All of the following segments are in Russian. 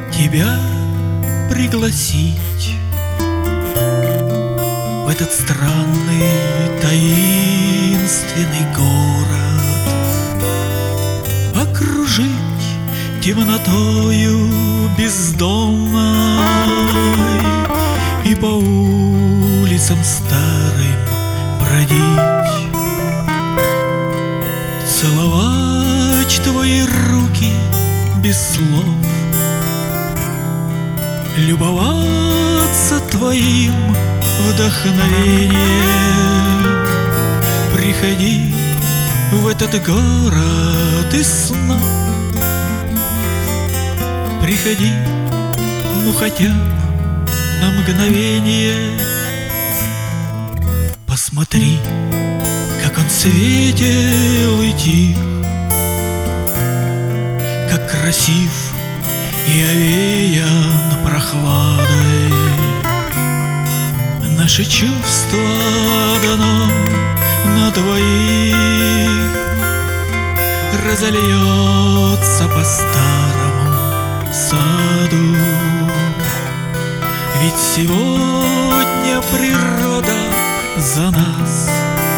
тебя пригласить в этот странный таинственный город, окружить темнотою бездомной и по улицам старым бродить, целовать твои руки без слов, любоваться твоим вдохновением. Приходи в этот город из снов, приходи, ну хотя бы на мгновение. Посмотри, как он светел и тих, как красив и овеян прохладой. Наше чувство дано на двоих, разольется по старому саду. Ведь сегодня природа за нас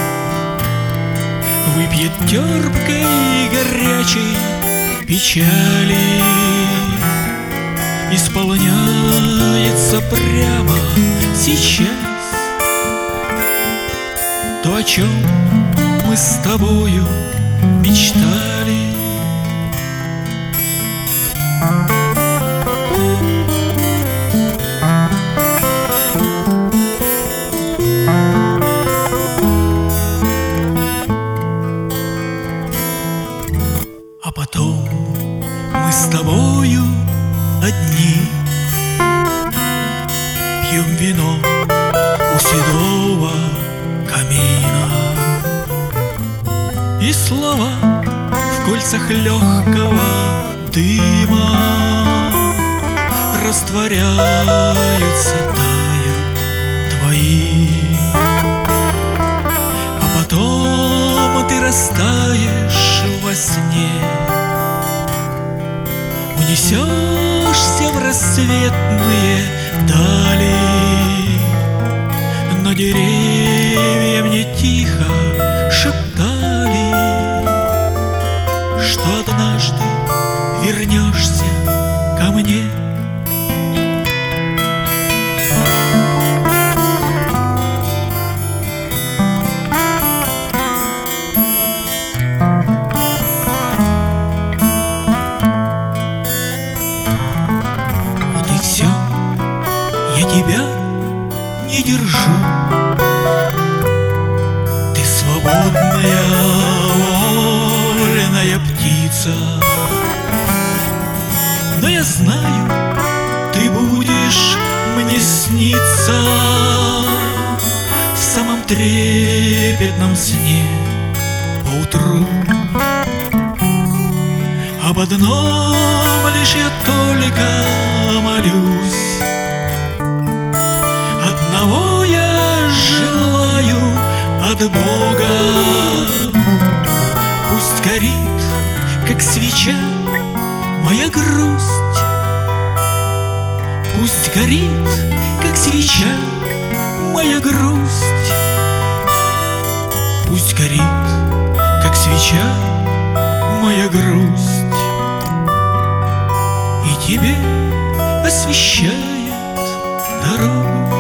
выпьет терпкой и горячей печали. Исполняется прямо сейчас то, о чем мы с тобою мечтали. А потом мы с тобою одни пьем вино у седого камина, и слова в кольцах легкого дыма растворяются, тают твои. А потом ты растаешь во сне, унесешься в рассветные дали. Но деревья мне тихо шептали, что однажды вернешься ко мне. Вот и все, я тебя не держу. Ты свободная, вольная птица, но я знаю, ты будешь мне сниться в самом трепетном сне поутру. Об одном лишь я только молюсь, одного я желаю от Бога. Пусть горит, как свеча, моя грусть. Пусть горит, как свеча, моя грусть. Пусть горит, как свеча, моя грусть. И тебе освещает дорогу.